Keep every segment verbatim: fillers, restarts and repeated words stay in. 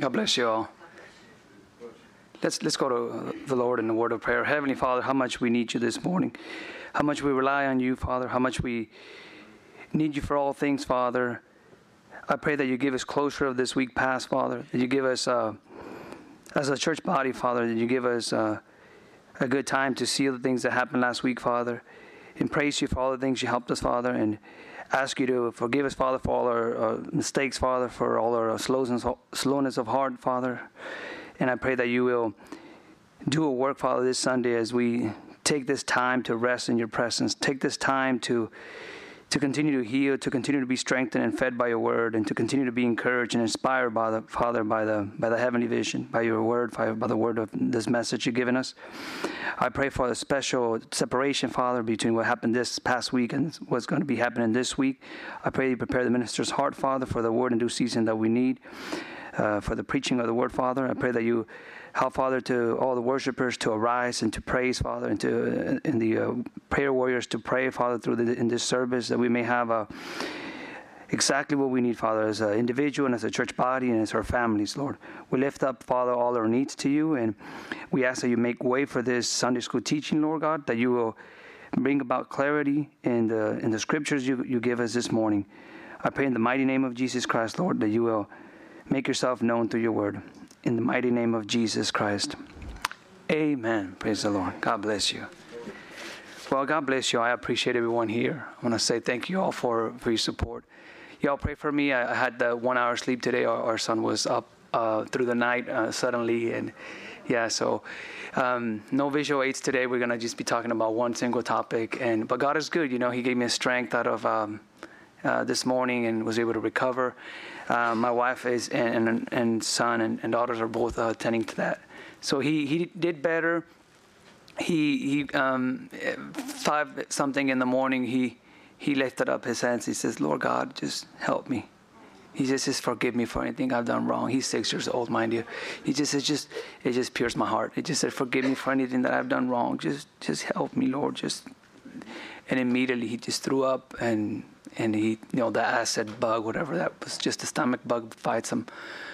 God bless you all. Let's let's go to the Lord in the word of prayer. Heavenly Father, how much we need you this morning. How much we rely on you, Father. How much we need you for all things, Father. I pray that you give us closure of this week past, Father. That you give us, uh, as a church body, Father, that you give us uh, a good time to see the things that happened last week, Father. And praise you for all the things you helped us, Father. And ask you to forgive us, Father, for all our uh, mistakes, Father, for all our slowness, slowness of heart, Father. And I pray that you will do a work, Father, this Sunday as we take this time to rest in your presence. Take this time to to continue to heal, to continue to be strengthened and fed by your word, and to continue to be encouraged and inspired by the Father, by the by the heavenly vision, by your word, by, by the word of this message you've given us. I pray for a special separation, Father, between what happened this past week and what's going to be happening this week. I pray you prepare the minister's heart, Father, for the word in due season that we need, uh, for the preaching of the word, Father. I pray that you help, Father, to all the worshipers to arise and to praise, Father, and to and the uh, prayer warriors to pray, Father, through the, in this service, that we may have uh, exactly what we need, Father, as an individual and as a church body and as our families, Lord. We lift up, Father, all our needs to you, and we ask that you make way for this Sunday school teaching, Lord God, that you will bring about clarity in the in the scriptures you, you give us this morning. I pray in the mighty name of Jesus Christ, Lord, that you will make yourself known through your word. In the mighty name of Jesus Christ. Amen. Praise the Lord. God bless you. Well, God bless you. I appreciate everyone here. I want to say thank you all for, for your support. Y'all pray for me. I, I had the one hour sleep today. Our, our son was up uh, through the night uh, suddenly. And yeah, so um, no visual aids today. We're going to just be talking about one single topic. And But God is good. You know, he gave me a strength out of um, uh, this morning and was able to recover. Uh, my wife is and and, and son and, and daughters are both uh, attending to that. So he, he did better. He he um, five something in the morning. He he lifted up his hands. He says, "Lord God, just help me." He just says, "Forgive me for anything I've done wrong." He's six years old, mind you. He just says, "Just it just pierced my heart." It just said, "Forgive me for anything that I've done wrong. Just just help me, Lord." Just and immediately he just threw up and. And he, you know, the acid bug, whatever that was, just a stomach bug fights him.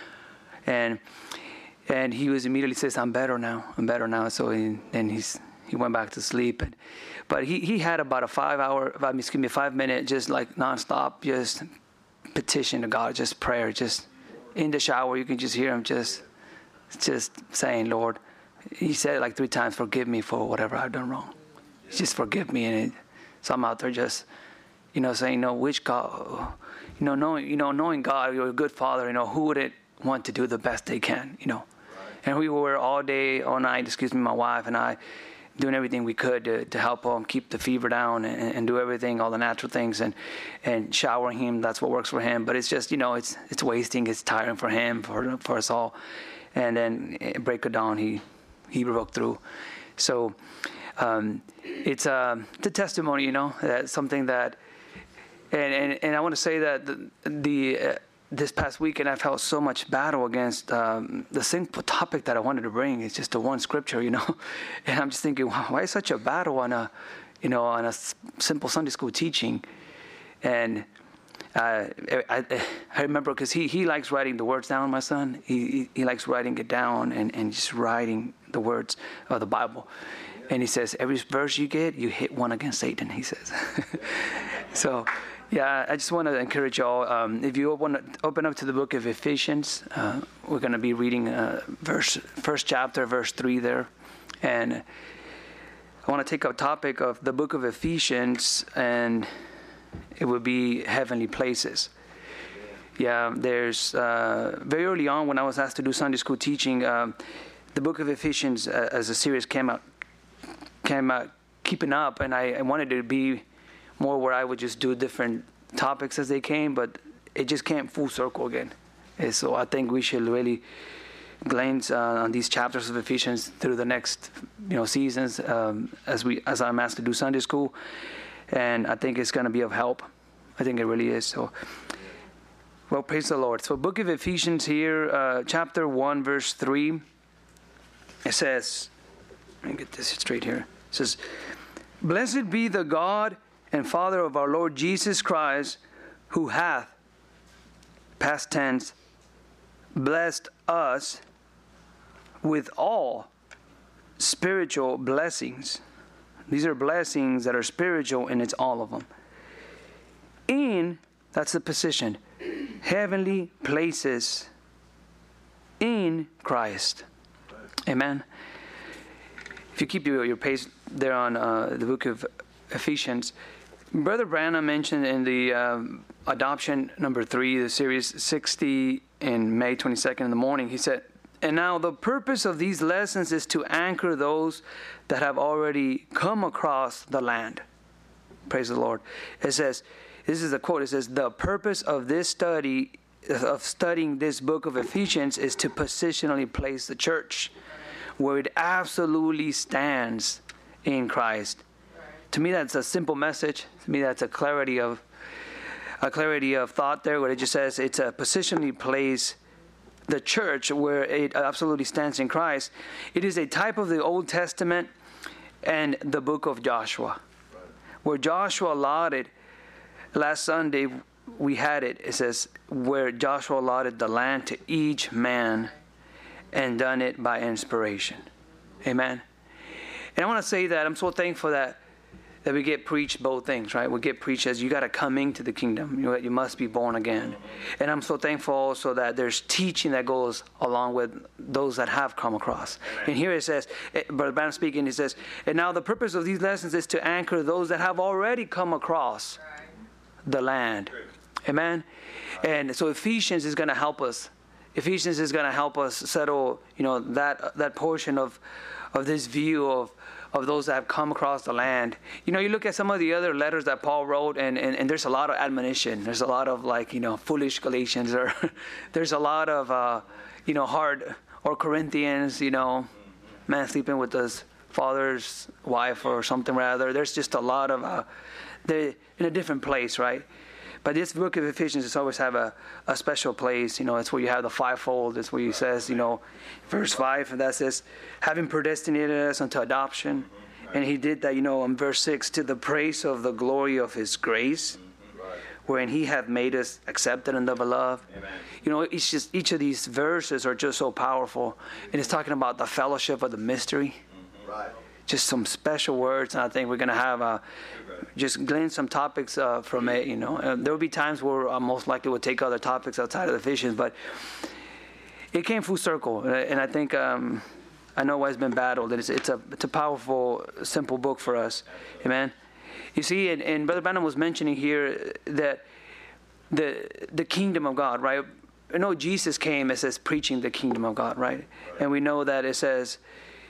And and he was immediately says, "I'm better now. I'm better now." So he, then he's he went back to sleep. And, but he, he had about a five hour, I mean, excuse me, five minute, just like nonstop, just petition to God, just prayer, just in the shower. You can just hear him just just saying, "Lord," he said it like three times, "Forgive me for whatever I've done wrong. Just forgive me." And it, so I'm out there just. You know, saying, "No, which God, you know, knowing, you know, knowing God, you're a good Father. You know, who wouldn't want to do the best they can, you know?" And we were all day, all night. Excuse me, my wife and I, doing everything we could to, to help him keep the fever down and, and do everything, all the natural things, and and showering him. That's what works for him. But it's just, you know, it's it's wasting. It's tiring for him, for for us all. And then at break of dawn, he he broke through. So um, it's a the testimony, you know, that's something that. And, and and I want to say that the, the uh, this past weekend I felt so much battle against um, the simple topic that I wanted to bring. It's just the one scripture, you know. And I'm just thinking, wow, why is such a battle on a, you know, on a simple Sunday school teaching? And uh, I, I remember because he, he likes writing the words down, my son. He, he he likes writing it down and, and just writing the words of the Bible. And he says, every verse you get, you hit one against Satan, he says. So. Yeah, I just want to encourage y'all. Um, if you want to open up to the book of Ephesians, uh, we're going to be reading uh, verse first chapter, verse three there, and I want to take a topic of the book of Ephesians, and it would be heavenly places. Yeah, there's uh, very early on when I was asked to do Sunday school teaching, uh, the book of Ephesians uh, as a series came out, came out keeping up, and I, I wanted it to be more where I would just do different topics as they came, but it just came full circle again. And so I think we should really glance uh, on these chapters of Ephesians through the next, you know, seasons um, as we as I'm asked to do Sunday school, and I think it's going to be of help. I think it really is. So, well, praise the Lord. So, book of Ephesians here, uh, chapter one, verse three. It says, let me get this straight here. It says, "Blessed be the God and Father of our Lord Jesus Christ, who hath," past tense, blessed us with all spiritual blessings. These are blessings that are spiritual, and it's all of them. In, that's the position, heavenly places in Christ. Amen. If you keep your, your pace there on uh, the book of Ephesians, Brother Branham mentioned in the um, adoption number three, the series sixty in May twenty-second in the morning, he said, and now the purpose of these lessons is to anchor those that have already come across the land. Praise the Lord. It says, this is a quote, it says, the purpose of this study, of studying this book of Ephesians is to positionally place the church where it absolutely stands in Christ. To me, that's a simple message. To me, that's a clarity of a clarity of thought there, where it just says it's a positionally place the church where it absolutely stands in Christ. It is a type of the Old Testament and the book of Joshua, where Joshua allotted, last Sunday we had it, it says, where Joshua allotted the land to each man and done it by inspiration. Amen. And I want to say that I'm so thankful that that we get preached both things, right? We get preached as you got to come into the kingdom. You, you must be born again. And I'm so thankful also that there's teaching that goes along with those that have come across. Amen. And here it says, Brother Branham speaking, he says, and now the purpose of these lessons is to anchor those that have already come across the land. Amen. And so Ephesians is going to help us. Ephesians is going to help us settle, you know, that that portion of of this view of of those that have come across the land. You know, you look at some of the other letters that Paul wrote, and, and, and there's a lot of admonition. There's a lot of, like, you know, foolish Galatians, or there's a lot of, uh, you know, hard, or Corinthians, you know, man sleeping with his father's wife or something rather. There's just a lot of, uh, they're in a different place, right? But this book of Ephesians has always have a, a special place. You know, it's where you have the fivefold. It's where he says, you know, verse five, and that says, having predestinated us unto adoption. And he did that, you know, in verse six, to the praise of the glory of his grace, wherein he hath made us accepted in the beloved. Amen. You know, it's just, each of these verses are just so powerful. And it's talking about the fellowship of the mystery. Right. Just some special words, and I think we're going to have a, just glean some topics uh, from it, you know. And there will be times where I most likely will take other topics outside of the Ephesians, but it came full circle, and I think um, I know why it's been battled. It's, it's a it's a powerful, simple book for us, amen. You see, and, and Brother Branham was mentioning here that the the kingdom of God, right? I know Jesus came, it says, preaching the kingdom of God, right? And we know that it says,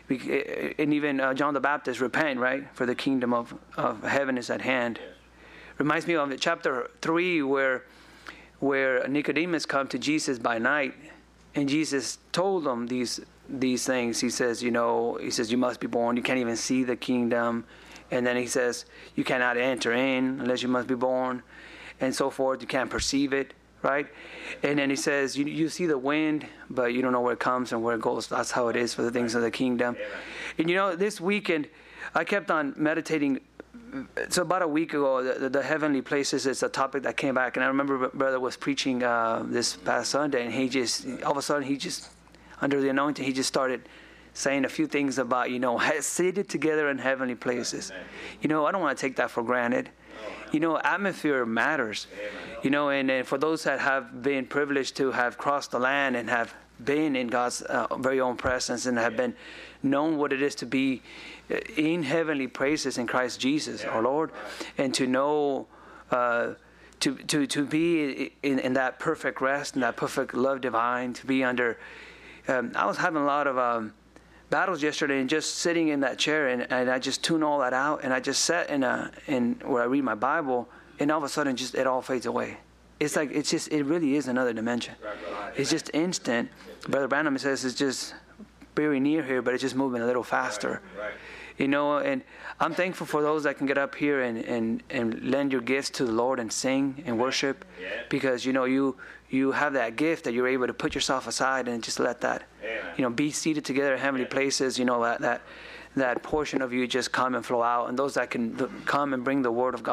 and even uh, John the Baptist, repent, right? For the kingdom of, of heaven is at hand. Reminds me of chapter three where where Nicodemus come to Jesus by night, and Jesus told him these these things. He says, you know, he says, you must be born. You can't even see the kingdom. And then he says, you cannot enter in unless you must be born, and so forth. You can't perceive it, right? And then he says, you, you see the wind, but you don't know where it comes and where it goes. That's how it is for the things of the kingdom. Amen. And you know, this weekend, I kept on meditating. So about a week ago, the, the heavenly places is a topic that came back. And I remember Brother was preaching uh, this past Sunday, and he just, all of a sudden, he just, under the anointing, he just started saying a few things about, you know, seated together in heavenly places. Amen. You know, I don't want to take that for granted. You know, atmosphere matters. You know, and, and for those that have been privileged to have crossed the land and have been in God's uh, very own presence and have been known what it is to be in heavenly places in Christ Jesus, our Lord, and to know, uh, to to to be in, in that perfect rest and that perfect love divine, to be under. Um, I was having a lot of um, battles yesterday, and just sitting in that chair, and, and I just tune all that out, and I just sat in a in where I read my Bible, and all of a sudden, just it all fades away. It's like it's just it really is another dimension. It's just instant. Brother Branham says it's just very near here, but it's just moving a little faster. You know, and I'm thankful for those that can get up here and, and, and lend your gifts to the Lord and sing and worship, because you know you you have that gift that you're able to put yourself aside and just let that, you know, be seated together in heavenly places. You know, that that that portion of you just come and flow out, and those that can come and bring the word of God,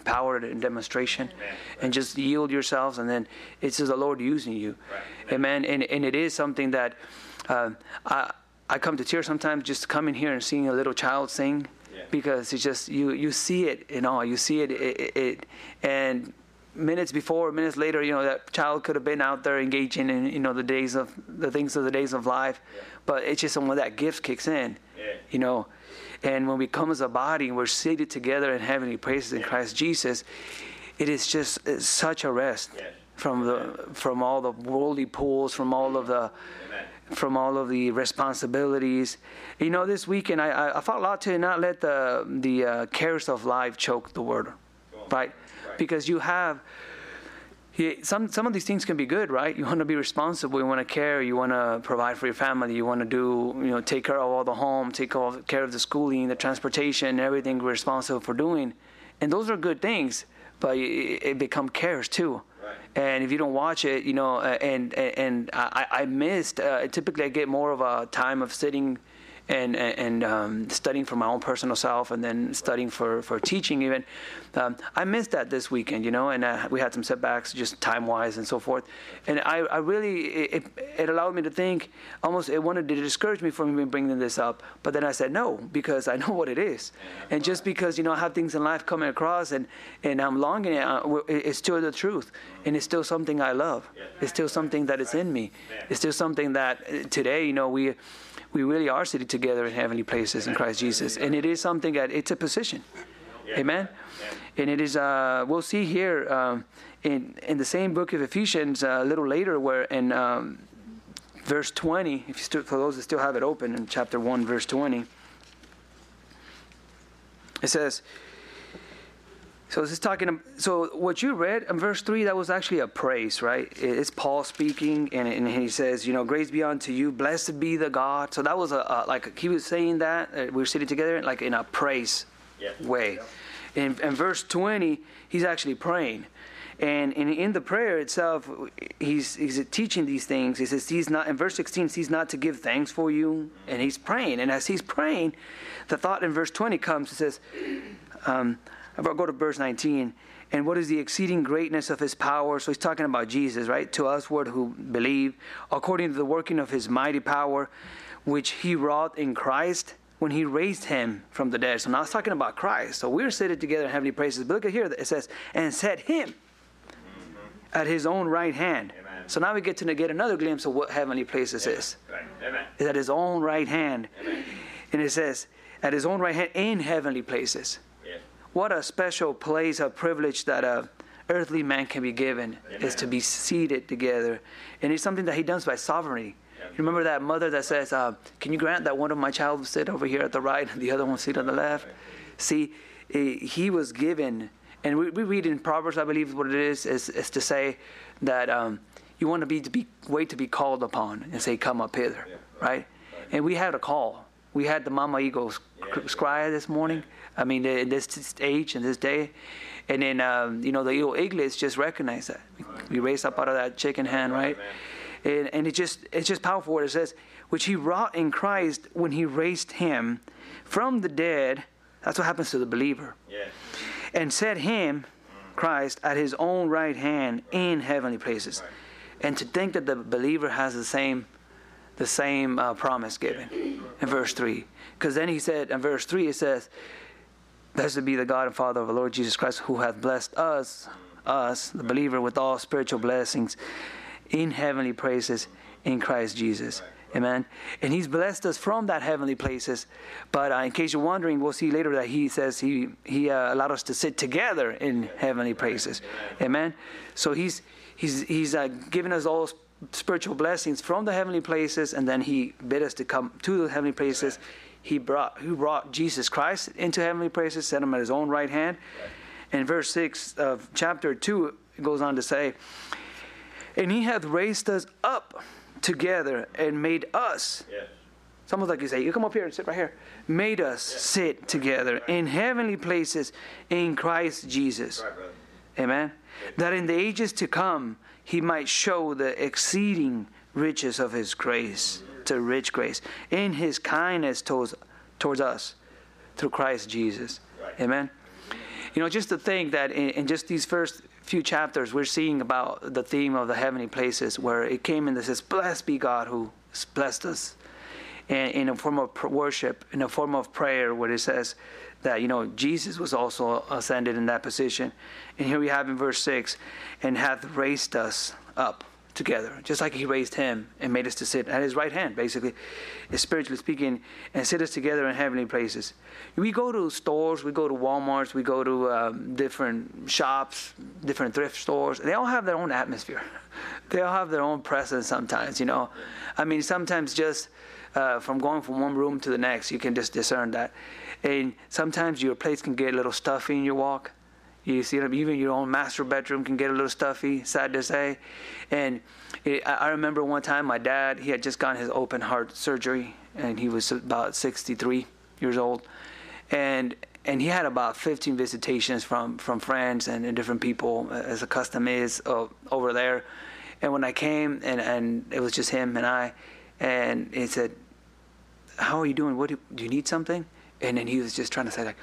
power and demonstration. Amen. And just yield yourselves, and then it's just the Lord using you. Right. Amen. And and it is something that uh, I I come to tears sometimes just coming here and seeing a little child sing, Yeah. because it's just you you see it in all. You see it, it, it, it and minutes before, minutes later, you know, that child could have been out there engaging in, you know, the days of the things of the days of life, Yeah. but it's just when that gift kicks in, Yeah. you know, and when we come as a body and we're seated together in heavenly places in Christ Jesus, it is just it's such a rest Yes. from the from all the worldly pulls, from all of the Amen. from all of the responsibilities. You know, this weekend I I, I fought a lot to not let the the uh, cares of life choke the word, right? Right. Because you have you, some some of these things can be good, right? You want to be responsible, you want to care, you want to provide for your family, you want to do, you know, take care of all the home, take care of the schooling, the transportation, everything we're responsible for doing, and those are good things. But it, it become cares too. Right. And if you don't watch it, you know, uh, and and, and I, I missed. Uh, typically, I get more of a time of sitting and and um, studying for my own personal self, and then studying for, for teaching even. Um, I missed that this weekend, you know, and uh, we had some setbacks just time-wise and so forth. And I, I really, it, it allowed me to think, almost it wanted to discourage me from even bringing this up. But then I said no, because I know what it is. And just because, you know, I have things in life coming across and, and I'm longing it, uh, it's still the truth. And it's still something I love. It's still something that is in me. It's still something that uh, today, you know, we... we really are seated together in heavenly places in Christ Jesus. And it is something that, it's a position. Amen? And it is, uh, we'll see here um, in, in the same book of Ephesians uh, a little later where in um, verse twenty, if you still, for those that still have it open in chapter one, verse twenty, it says, so this is talking, so what you read in verse three, that was actually a praise, right? It's Paul speaking, and, and he says, you know, grace be unto you, blessed be the God. So that was a, a like, he was saying that, uh, we were sitting together, like in a praise Yes. way. Yeah. In, in verse twenty, he's actually praying. And in, in the prayer itself, he's he's teaching these things. He says, he's not, in verse sixteen, he's not to give thanks for you, and he's praying. And as he's praying, the thought in verse twenty comes, it says, um, I'll go to verse nineteen. And what is the exceeding greatness of his power? So he's talking about Jesus, right? To us word who believe, according to the working of his mighty power, which he wrought in Christ when he raised him from the dead. So now it's talking about Christ. So we're seated together in heavenly places. But look at here, it says, and set him mm-hmm. at his own right hand. Amen. So now we get to get another glimpse of what heavenly places Amen. is. Right. Amen. Is at his own right hand. Amen. And it says, at his own right hand in heavenly places. Yes. What a special place, a privilege that a earthly man can be given. Amen. Is to be seated together. And it's something that he does by sovereignty. Yeah. You remember that mother that says, uh, can you grant that one of my child will sit over here at the right and the other one sit on the left? See, he was given, and we, we read in Proverbs, I believe what it is, is, is to say that um, you want to be to be wait to be called upon and say, come up hither, Yeah. right? right? And we had a call. We had the Mama Eagles Yeah. cry this morning. I mean, in this age and this day. And then, um, you know, the little eaglets just recognize that. We raised up out of that chicken hen, right? And, and it just it's just powerful what it says, which he wrought in Christ when he raised him from the dead. That's what happens to the believer. Yes. And set him, Christ, at his own right hand in heavenly places. Right. And to think that the believer has the same the same uh, promise given in verse three. Because then he said, in verse three, it says, blessed be the God and Father of the Lord Jesus Christ, who hath blessed us, us, the believer, with all spiritual blessings in heavenly places in Christ Jesus. Amen. And he's blessed us from that heavenly places. But uh, in case you're wondering, we'll see later that he says he, he uh, allowed us to sit together in heavenly places. Amen. So he's he's he's uh, given us all spiritual blessings from the heavenly places, and then he bid us to come to the heavenly places. He brought who brought Jesus Christ into heavenly places, set him at his own right hand. And verse six of chapter two it goes on to say, and he hath raised us up together and made us. Yes. It's almost like you say, you come up here and sit right here. Made us yes. sit together in heavenly places in Christ Jesus. Right, brother. Amen. That in the ages to come he might show the exceeding riches of his grace, to rich grace, in his kindness towards, towards us through Christ Jesus. Right. Amen. You know, just to think that in, in just these first few chapters, we're seeing about the theme of the heavenly places, where it came in that says, blessed be God who has blessed us. And in a form of worship, in a form of prayer, where it says that, you know, Jesus was also ascended in that position. And here we have in verse six, and hath raised us up together, just like he raised him and made us to sit at his right hand, basically, spiritually speaking, and sit us together in heavenly places. We go to stores, we go to Walmarts, we go to um, different shops, different thrift stores. They all have their own atmosphere. They all have their own presence sometimes, you know. I mean, sometimes just uh, from going from one room to the next, you can just discern that. And sometimes your place can get a little stuffy in your walk. You see, even your own master bedroom can get a little stuffy, sad to say. And it, I remember one time my dad, he had just gotten his open heart surgery, and he was about sixty-three years old. And and he had about fifteen visitations from, from friends and, and different people, as the custom is uh, over there. And when I came, and, and it was just him and I, and he said, how are you doing? What do, do you need something? And then he was just trying to say, like,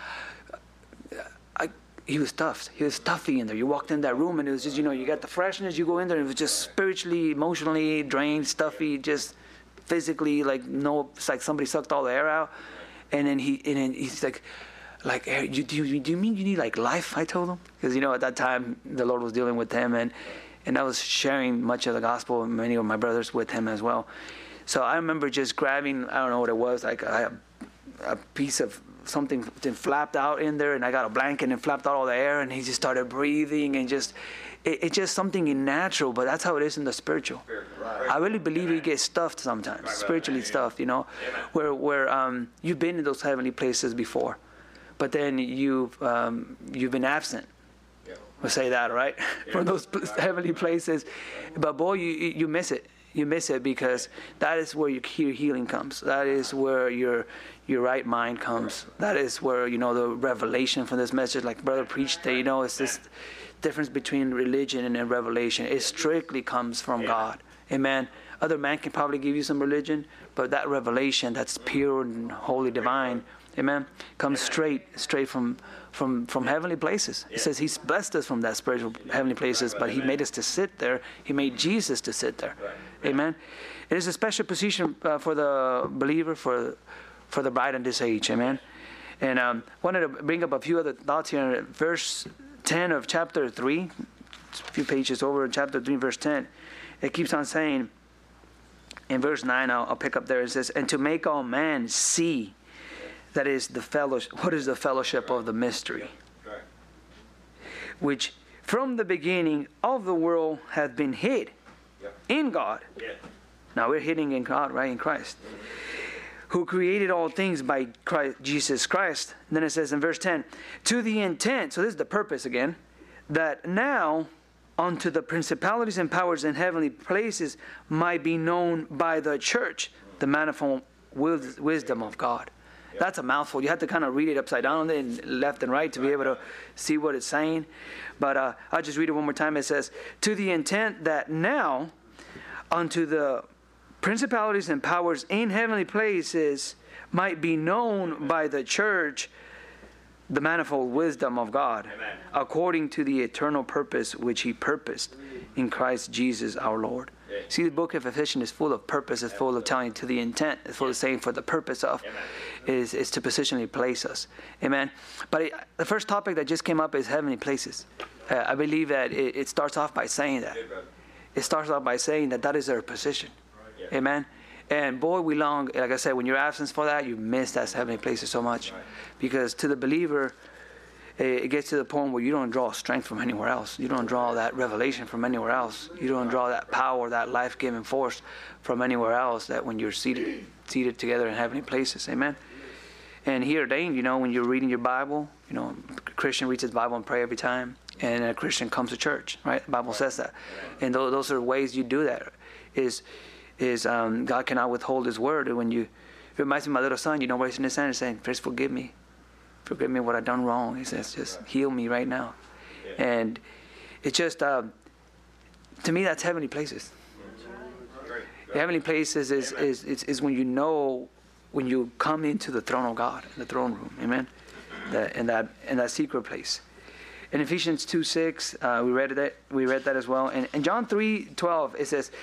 I... He was stuffed. He was stuffy in there. You walked in that room, and it was just, you know, you got the freshness. You go in there, and it was just spiritually, emotionally drained, stuffy, just physically, like, no, it's like somebody sucked all the air out. And then he, and then he's like, like, hey, you, do you do you mean you need like life? I told him, because you know at that time the Lord was dealing with him, and and I was sharing much of the gospel, and many of my brothers with him as well. So I remember just grabbing, I don't know what it was, like a, a piece of something flapped out in there, and I got a blanket and flapped out all the air, and he just started breathing, and just it, it's just something natural, but that's how it is in the spiritual. Right. I really believe you get stuffed sometimes, right, spiritually right, stuffed, you know, yeah, where where um, you've been in those heavenly places before, but then you've um, you've been absent. Yeah. We'll say that, right? Yeah. From those right. heavenly places, right. But boy, you you miss it. You miss it, because that is where your healing comes. That is where your your right mind comes. That is where, you know, the revelation from this message, like Brother preached, that, you know, it's this difference between religion and revelation. It strictly comes from God. Amen. Other man can probably give you some religion, but that revelation that's pure and holy, divine, amen, comes straight straight from from from heavenly places. It says he's blessed us from that spiritual heavenly places, but he made us to sit there. He made Jesus to sit there. Amen. It is a special position uh, for the believer, for for the bride in this age. Amen. And um, wanted to bring up a few other thoughts here. Verse ten of chapter three, a few pages over in chapter three, verse ten. It keeps on saying, in verse nine, I'll, I'll pick up there. It says, and to make all men see, that is the fellowship. What is the fellowship of the mystery? Which from the beginning of the world hath been hid in God. Now we're hidden in God, right? In Christ. Who created all things by Christ, Jesus Christ. And then it says in verse ten, to the intent, so this is the purpose again, that now unto the principalities and powers in heavenly places might be known by the church the manifold wisdom of God. That's a mouthful. You have to kind of read it upside down and left and right to be able to see what it's saying. But uh, I'll just read it one more time. It says, to the intent that now unto the principalities and powers in heavenly places might be known by the church the manifold wisdom of God, amen, according to the eternal purpose which he purposed in Christ Jesus our Lord. Yeah. See, the book of Ephesians is full of purpose, it's full of telling to the intent, it's full of saying for the purpose of, is, is to positionally place us. Amen. But it, the first topic that just came up is heavenly places. Uh, I believe that it, it starts off by saying that. It starts off by saying that that is our position. Right. Yeah. Amen. And boy, we long, like I said, when you're absent for that, you miss that heavenly places so much. Right. Because to the believer, it gets to the point where you don't draw strength from anywhere else. You don't draw that revelation from anywhere else. You don't draw that power, that life-giving force from anywhere else, that when you're seated seated together in heavenly places. Amen. And here, Dane, you know, when you're reading your Bible, you know, a Christian reads his Bible and pray every time, and a Christian comes to church, right? The Bible says that. And those, those are ways you do that. Is is um, God cannot withhold his word. And when you, it reminds me of my little son, you know, raising his hand and saying, "Please forgive me. Forgive me what I've done wrong." He says, just heal me right now. And it's just, uh, to me, that's heavenly places. The heavenly places is, is, is, is when you know, when you come into the throne of God, in the throne room, amen? The, in that in that secret place. In Ephesians two six, uh, we read that we read that as well. And in John three twelve, it says,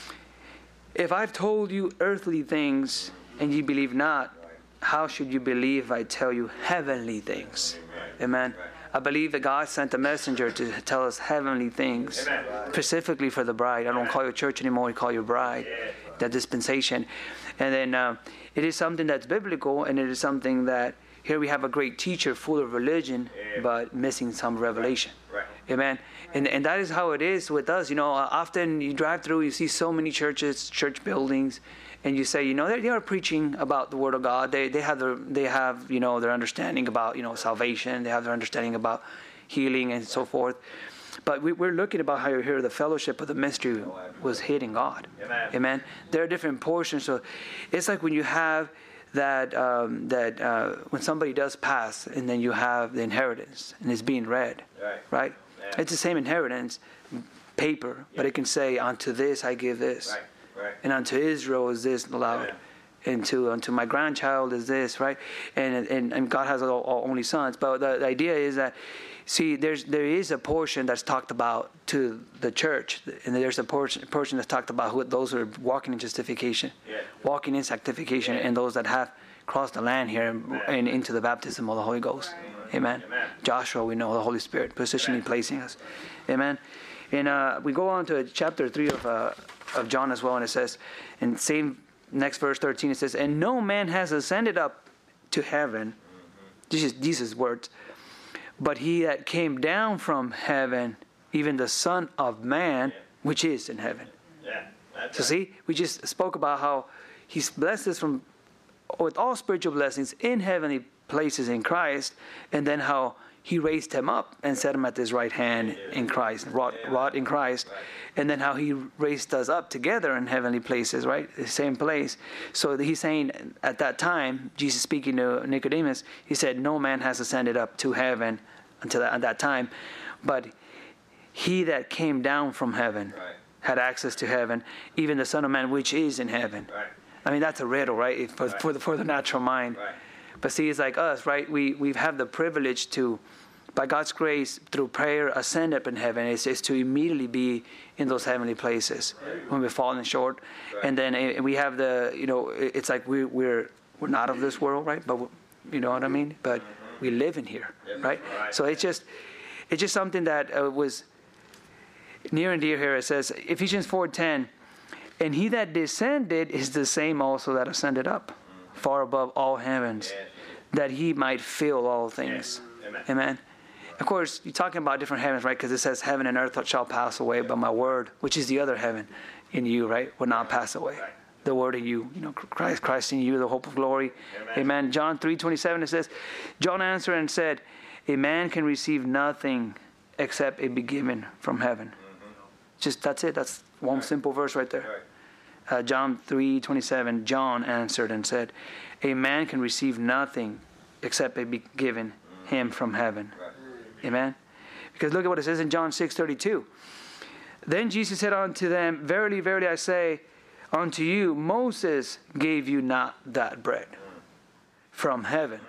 "If I've told you earthly things and you believe not, how should you believe if I tell you heavenly things?" Amen. I believe that God sent a messenger to tell us heavenly things, specifically for the bride. I don't call you church anymore; we call you bride. That dispensation, and then uh, it is something that's biblical, and it is something that here we have a great teacher full of religion, but missing some revelation. Right. Amen. And and that is how it is with us. You know, uh, often you drive through, you see so many churches, church buildings, and you say, you know, they, they are preaching about the Word of God. They they have their they have you know their understanding about you know salvation. They have their understanding about healing and so forth. But we, we're looking about how here the fellowship of the mystery was hidden God. Amen. Amen. There are different portions. So it's like when you have that um, that uh, when somebody does pass, and then you have the inheritance, and it's being read, Right. right? Yeah. It's the same inheritance, paper, but it can say, "Unto this I give this, Right. Right. and unto Israel is this allowed, Amen. and to unto my grandchild is this," right? And and, and God has all, all only sons. But the, the idea is that, see, there's there is a portion that's talked about to the church, and there's a portion portion that's talked about who those who are walking in justification, Yeah. walking in sanctification, Yeah. and those that have crossed the land here and, Amen. and into the baptism of the Holy Ghost. Amen. Amen. Joshua, we know the Holy Spirit positionally Amen. placing us. Amen. And uh, we go on to chapter three of uh, of John as well, and it says, in same next verse thirteen, it says, "And no man has ascended up to heaven." This is Jesus' words. "But he that came down from heaven, even the Son of Man, which is in heaven." Yeah. That's So right. see, we just spoke about how He's blessed us from with all spiritual blessings in heavenly places in Christ, and then how He raised him up and set him at His right hand in Christ, wrought, wrought in Christ, and then how He raised us up together in heavenly places, right? The same place. So He's saying at that time, Jesus speaking to Nicodemus, He said, "No man has ascended up to heaven until that, at that time, but He that came down from heaven Right. had access to heaven, even the Son of Man which is in heaven." Right. I mean, that's a riddle, right? For, Right. for the for the natural mind. Right. But see, it's like us, right? We we have the privilege to, by God's grace, through prayer, ascend up in heaven. It's, it's to immediately be in those heavenly places when we're falling short, Right. and then eh, we have the, you know, it's like we we're we're not of this world, right? But we- you know what I mean? But we live in here, right? Right. So it's just it's just something that uh, was near and dear here. It says Ephesians four ten. "And he that descended is the same also that ascended up, far above all heavens, Yes. that he might fill all things." Amen. Amen. Of course, you're talking about different heavens, right? Because it says, "Heaven and earth shall pass away, but my word," which is the other heaven in you, right, will not pass away. Right. The word in you, you know, Christ, Christ in you, the hope of glory. Amen. Amen. John three twenty-seven, it says, "John answered and said, A man can receive nothing except it be given from heaven." Mm-hmm. Just that's it. That's one Right. simple verse right there. Right. Uh, John three twenty-seven, John answered and said, "A man can receive nothing except it be given him from heaven." Right. Amen. Because look at what it says in John six thirty-two. "Then Jesus said unto them, Verily, verily, I say unto you, Moses gave you not that bread from heaven."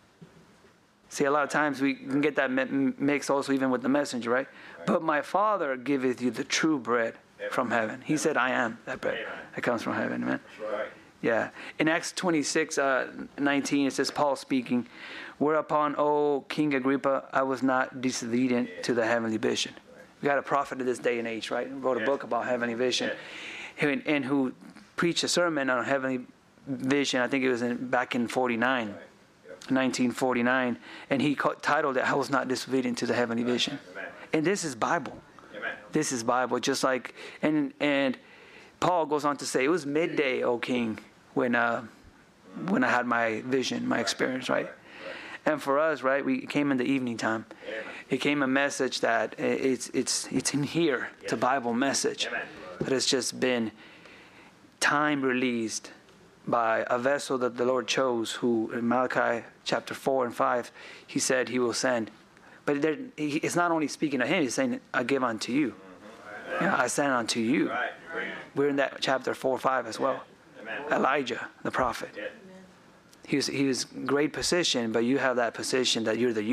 See, a lot of times we can get that mi- mixed also even with the messenger, right? "But my Father giveth you the true bread from heaven." He said, "I am that bread Amen. that comes from heaven." Amen. Right. Yeah. In Acts twenty-six, uh, nineteen, it says, Paul speaking, "Whereupon, O King Agrippa, I was not disobedient to the heavenly vision." We got a prophet of this day and age, right? Who wrote a Yeah. book about heavenly vision, and, and who preached a sermon on heavenly vision. I think it was in, back in forty-nine, Right. Yep. nineteen forty-nine, and he co- titled it, "I was not disobedient to the heavenly vision." Amen. And this is Bible. Amen. This is Bible, just like, and and Paul goes on to say, "It was midday, O King, when uh, when I had my vision, my experience," right? And for us, right, we it came in the evening time. Amen. It came a message that it's it's it's in here. It's a Bible message Amen. that has just been time released by a vessel that the Lord chose, who in Malachi chapter four and five, He said He will send. But there, he, it's not only speaking to him; He's saying, "I give unto you. Yeah, I send unto you." Right. Right. We're in that chapter four, five as well. Amen. Elijah, the prophet. Yeah. He was he was great position, but you have that position that you're the you.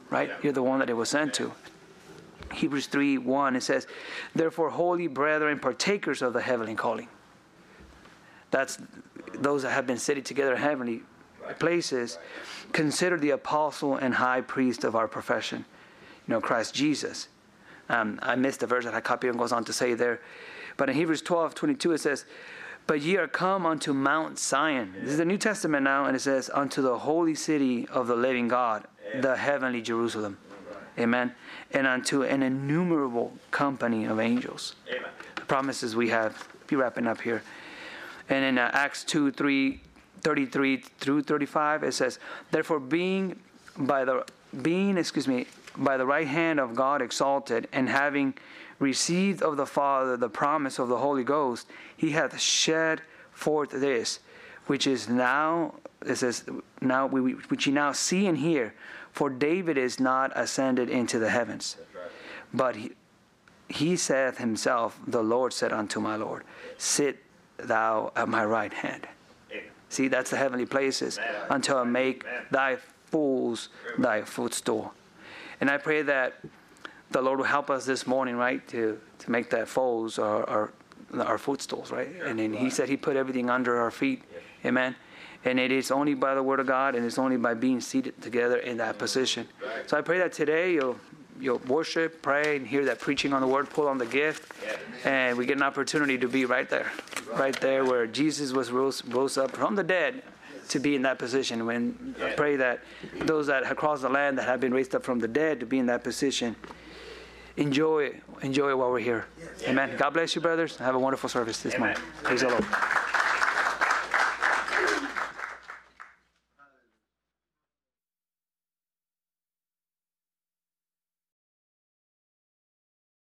right? You're the one that it was sent to. Hebrews three one, it says, therefore, holy brethren, partakers of the heavenly calling. That's those that have been sitting together in heavenly places. Consider the apostle and high priest of our profession, you know, Christ Jesus. Um, I missed the verse that I copied and goes on to say there. But in Hebrews twelve twenty-two, it says, but ye are come unto Mount Zion. This is the New Testament now, and it says, unto the holy city of the living God, the heavenly Jerusalem. Amen. And unto an innumerable company of angels. Amen. The promises we have. Be wrapping up here. And in uh, Acts two, three, thirty-three through thirty-five, it says, therefore being by the being, excuse me, by the right hand of God exalted, and having received of the Father the promise of the Holy Ghost, he hath shed forth this, which is now, it says, now we, which ye now see and hear. For David is not ascended into the heavens, but he, he saith himself, the Lord said unto my Lord, sit thou at my right hand. Amen. See, that's the heavenly places, until I make thy fools thy footstool. And I pray that the Lord will help us this morning, right, to, to make that foes our, our, our footstools, right? And then he said he put everything under our feet. Amen. And it is only by the word of God, and it's only by being seated together in that position. So I pray that today you'll you'll worship, pray, and hear that preaching on the word, pull on the gift, and we get an opportunity to be right there, right there where Jesus was rose, rose up from the dead, to be in that position. When I pray that those that have crossed the land, that have been raised up from the dead, to be in that position. Enjoy it. Enjoy it while we're here. Amen. God bless you, brothers. Have a wonderful service this morning. Praise the Lord.